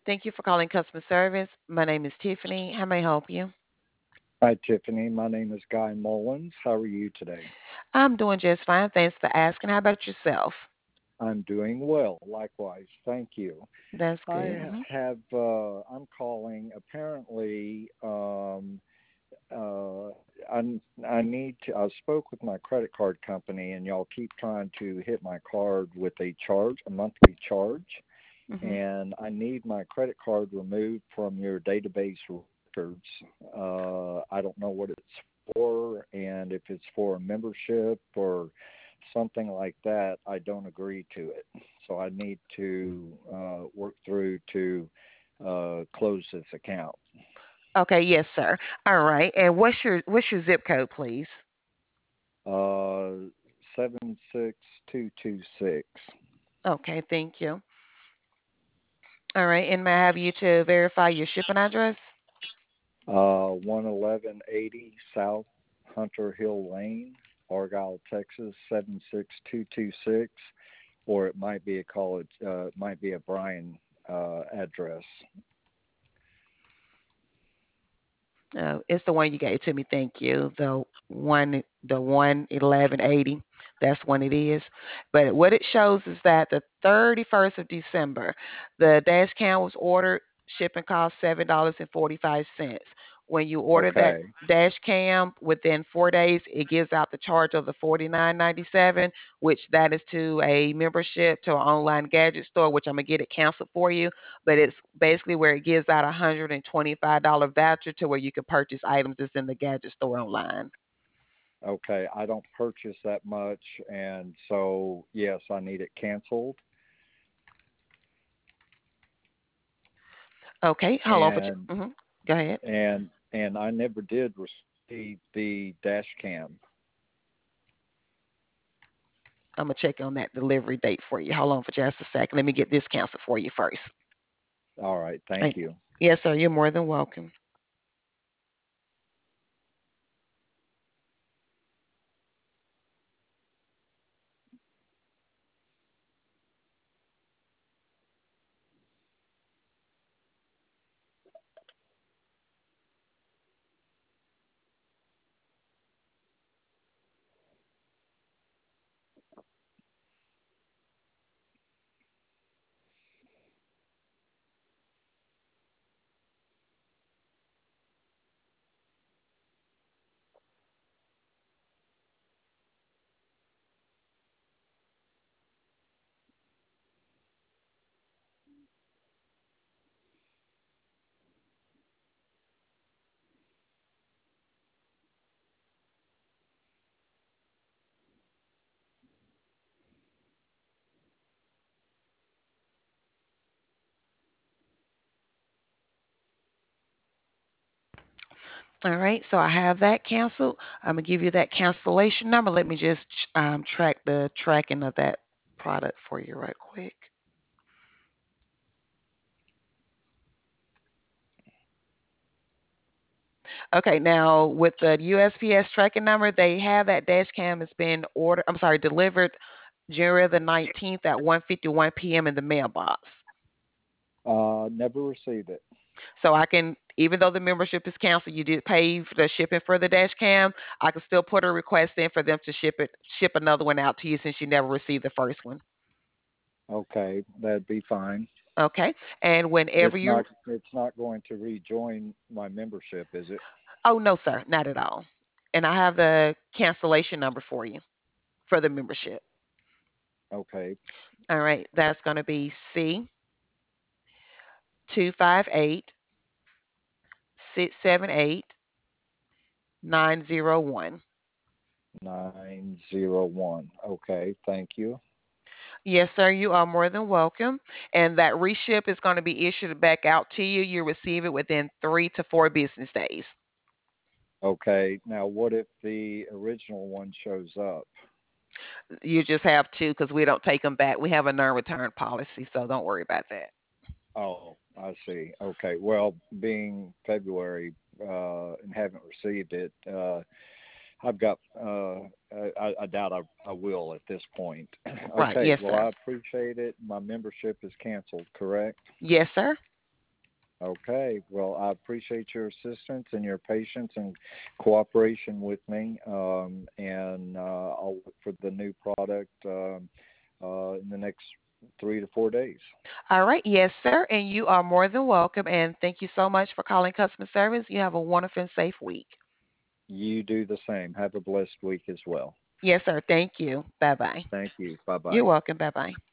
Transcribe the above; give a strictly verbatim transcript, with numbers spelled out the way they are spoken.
Thank you for calling customer service. My name is Tiffany. How may I help you? Hi, Tiffany. My name is Guy Mullins. How are you today? I'm doing just fine. Thanks for asking. How about yourself? I'm doing well. Likewise. Thank you. That's good. I hmm have, uh, I'm calling apparently, um, uh, I, I need to, I spoke with my credit card company and y'all keep trying to hit my card with a charge, a monthly charge. hmm And I need my credit card removed from your database records. Uh, I don't know what it's for, and if it's for a membership or something like that, I don't agree to it. So I need to uh, work through to uh, close this account. Okay, yes, sir. All right. And what's your what's your zip code, please? Uh, seven six two two six. Okay, thank you. All right. And may I have you to verify your shipping address? Uh, one eleven eighty South Hunter Hill Lane, Argyle, Texas seven six two two six, or it might be a college, uh, it might be a Bryan uh, address. Uh, it's the one you gave to me. Thank you. The one, the one eleven eighty. That's when it is. But what it shows is that the thirty first of December, the dash cam was ordered. Shipping cost seven dollars and forty five cents. When you order that Okay, dash cam within four days, it gives out the charge of the forty nine ninety seven, which that is to a membership to an online gadget store, which I'm gonna get it canceled for you, but it's basically where it gives out a one hundred twenty-five dollars voucher to where you can purchase items that's in the gadget store online. okay. I don't purchase that much, and so yes, I need it canceled. Okay, hold on for And ju- hmm Go ahead. and and I never did receive the dash cam. I'm gonna check on that delivery date for you. Hold on for just a second. Let me get this canceled for you first. All right, thank Hey, you. yes, sir. You're more than welcome. All right, so I have that canceled. I'm gonna give you that cancellation number. Let me just um, track the tracking of that product for you right quick. Okay, now with the U S P S tracking number, they have that dash cam has been ordered. I'm sorry, delivered January the nineteenth at one fifty-one p m in the mailbox. Uh, never received it. So I can, even though the membership is canceled, you did pay for the shipping for the dash cam. I can still put a request in for them to ship it, ship another one out to you since you never received the first one. Okay, that'd be fine. Okay, and whenever It's you, not it's not going to rejoin my membership, is it? oh no, sir, not at all. And I have the cancellation number for you for the membership. Okay. All right, that's going to be C two five eight six seven eight nine zero one. nine zero one. Okay, thank you. Yes, sir, you are more than welcome. And that reship is going to be issued back out to you. You receive it within three to four business days. Okay, now what if the original one shows up? You just have to because we don't take them back. We have a non-return policy, so don't worry about that. Oh, I see. Okay, well, being February uh, and haven't received it, uh, I've got. Uh, I, I doubt I, I will at this point. Right. Okay, Yes, well, sir. I appreciate it. My membership is canceled. Correct? Yes, sir. Okay. Well, I appreciate your assistance and your patience and cooperation with me. Um, and uh, I'll look for the new product um, uh, in the next three to four days. All right. Yes, sir. And you are more than welcome. And thank you so much for calling customer service. You have a wonderful and safe week. You do the same. Have a blessed week as well. Yes, sir. Thank you. Bye bye. Thank you. Bye You're bye. welcome. Bye bye.